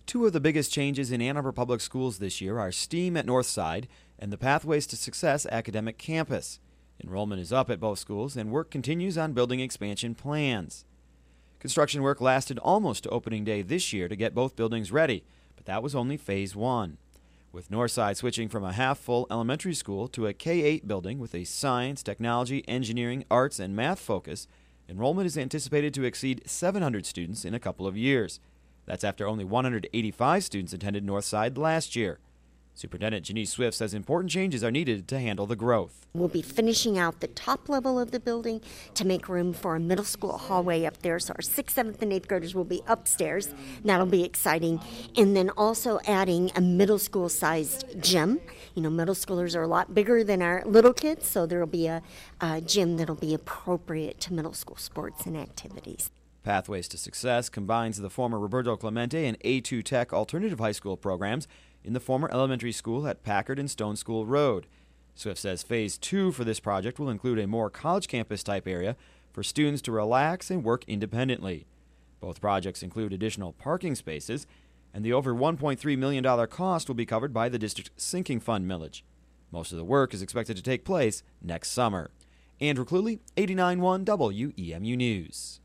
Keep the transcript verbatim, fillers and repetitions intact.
Two of the biggest changes in Ann Arbor Public Schools this year are STEAM at Northside and the Pathways to Success academic campus. Enrollment is up at both schools, and work continues on building expansion plans. Construction work lasted almost to opening day this year to get both buildings ready, but that was only phase one. With Northside switching from a half-full elementary school to a K eight building with a science, technology, engineering, arts, and math focus, enrollment is anticipated to exceed seven hundred students in a couple of years. That's after only one hundred eighty-five students attended Northside last year. Superintendent Janice Swift says important changes are needed to handle the growth. We'll be finishing out the top level of the building to make room for a middle school hallway up there. So our sixth, seventh, and eighth graders will be upstairs. And that'll be exciting. And then also adding a middle school sized gym. You know, middle schoolers are a lot bigger than our little kids, so there will be a, a gym that'll be appropriate to middle school sports and activities. Pathways to Success combines the former Roberto Clemente and A two Tech alternative high school programs in the former elementary school at Packard and Stone School Road. Swift says phase two for this project will include a more college campus type area for students to relax and work independently. Both projects include additional parking spaces, and the over one point three million dollars cost will be covered by the district sinking fund millage. Most of the work is expected to take place next summer. Andrew Cluley, eighty-nine point one W E M U News.